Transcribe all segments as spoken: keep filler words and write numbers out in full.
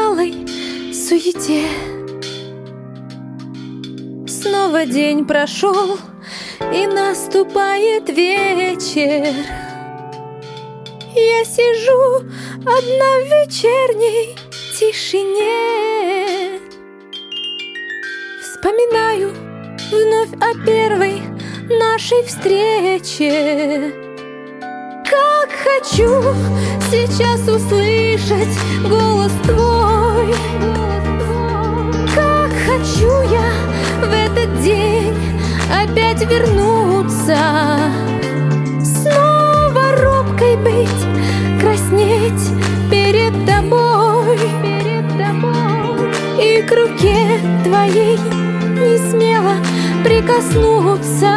усталой суете. Снова день прошел, и наступает вечер. Я сижу одна в вечерней тишине. Вспоминаю вновь о первой нашей встрече. Как хочу сейчас услышать голос твой. Как хочу я в этот день опять вернуться. Снова робкой быть, краснеть перед тобой, и к руке твоей не смело прикоснуться.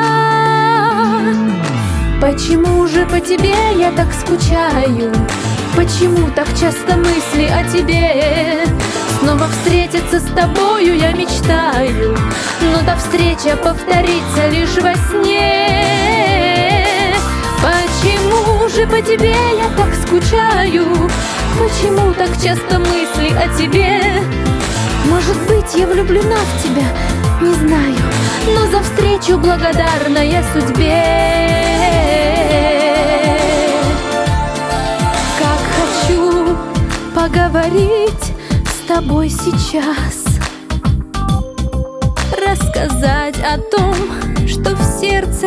Почему же по тебе я так скучаю? Почему так часто мысли о тебе? Снова встретиться с тобою я мечтаю, но та встреча повторится лишь во сне. Почему же по тебе я так скучаю? Почему так часто мысли о тебе? Может быть, я влюблена в тебя, не знаю, но за встречу благодарна я судьбе. Как хочу поговорить с тобой сейчас, рассказать о том, что в сердце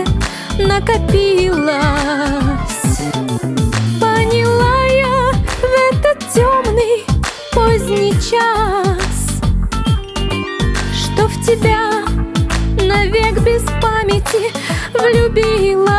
накопилось. Поняла я в этот темный поздний час, что в тебя навек без памяти влюбилась.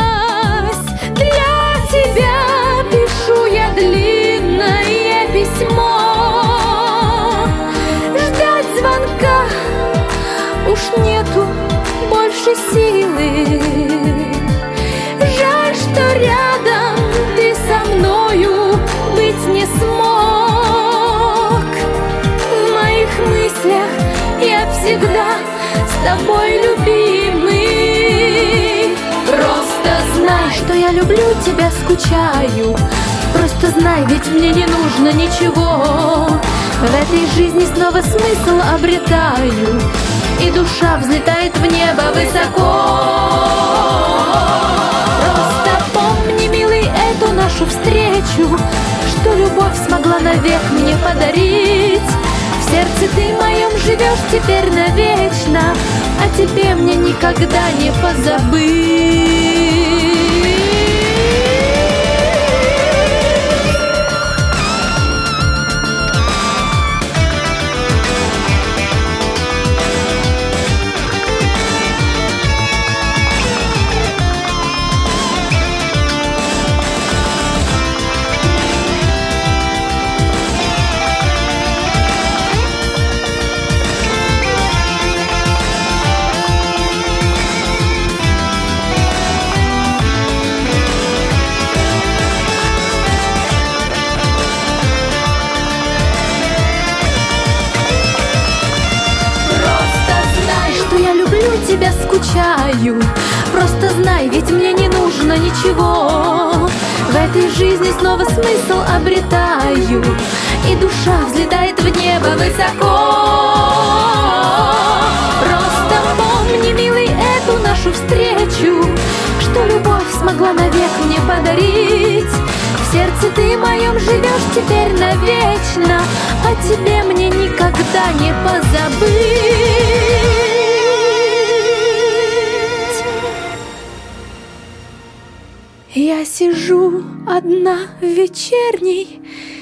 Для тебя пишу я длинное письмо. Ждать звонка уж нету больше силы. Жаль, что рядом ты со мною быть не смог. В моих мыслях я всегда с тобой, любимый. Просто знай, что я люблю тебя, скучаю. Просто знай, ведь мне не нужно ничего. В этой жизни снова смысл обретаю, и душа взлетает в небо высоко. Просто помни, милый, эту нашу встречу, что любовь смогла навек мне подарить. В сердце ты моем живешь теперь навечно, о тебе мне никогда не позабыть. Тебя скучаю, просто знай, ведь мне не нужно ничего. В этой жизни снова смысл обретаю, и душа взлетает в небо высоко. Просто помни, милый, эту нашу встречу, что любовь смогла навек мне подарить. В сердце ты моем живешь теперь навечно, о тебе мне никогда не позабыть. Я сижу одна в вечерней